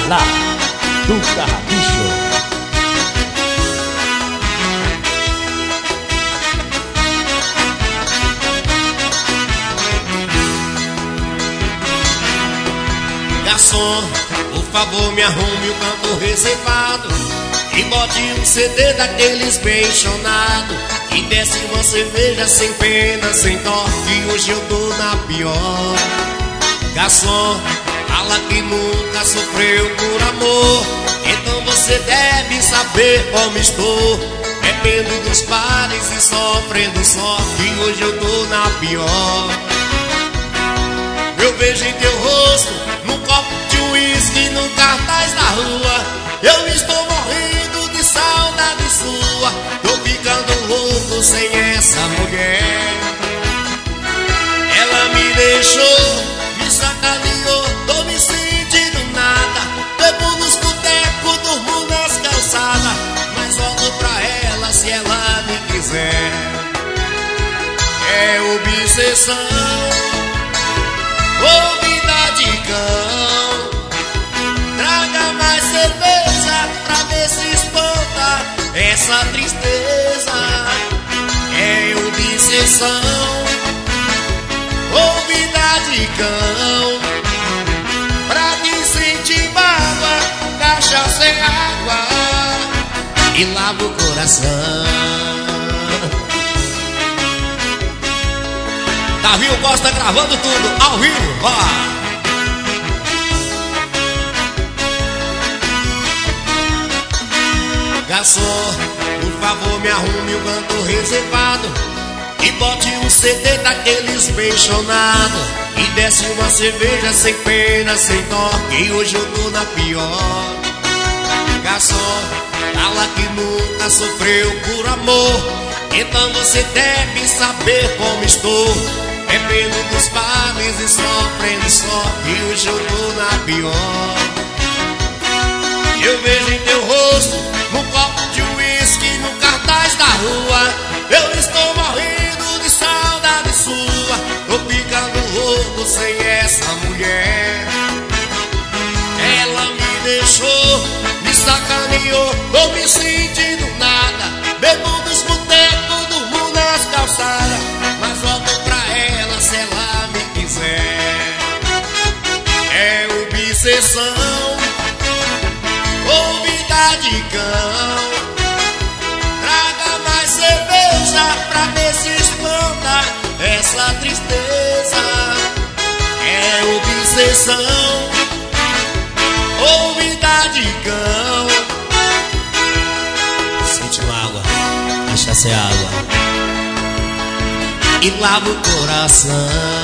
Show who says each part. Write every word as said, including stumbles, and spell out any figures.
Speaker 1: lá do Carrapicho.
Speaker 2: Garçom, por favor me arrume o canto reservado e bote um C D daqueles bem chonado e desce uma cerveja sem pena, sem dó, que hoje eu tô na pior. Garçom, fala que nunca sofreu por amor, então você deve saber como estou, bebendo dos bares e sofrendo só, que hoje eu tô na pior. Eu vejo em teu rosto, num copo de uísque, num cartaz da rua, eu estou morrendo de saudade sua, tô ficando louco sem essa mulher. Ela me deixou, me sacaneou, tô me sentindo nada, bebo nos botecos, durmo nas calçadas, mas volto pra ela se ela me quiser. É obsessão, ô vida de cão, traga mais cerveja pra ver se espanta essa tristeza. É obsessão, ô vida de cão, pra quem sente mágoa, cachaça é água e lava o coração. Davi Costa gravando tudo, ao vivo, ó. Garçom, por favor me arrume o canto reservado e bote um C D daqueles bem chonado e desce uma cerveja sem pena, sem dó, que hoje eu tô na pior. Garçom, fala que nunca sofreu por amor, então você deve saber como estou, bebendo dos bares e sofrendo só, e hoje eu tô na pior. Eu vejo em teu rosto, num copo de uísque, no cartaz da rua, eu estou morrendo de saudade sua, tô ficando louco sem essa mulher. Ela me deixou, me sacaneou, tô me sentindo nada, bebo dos botecos, durmo nas calçadas, mas volto pra ela se ela me quiser. É obsessão, ô vida de cão, traga mais cerveja pra ver se espanta essa tristeza. É obsessão, ô vida de cão, sente mágoa, cachaça é água e lava o coração.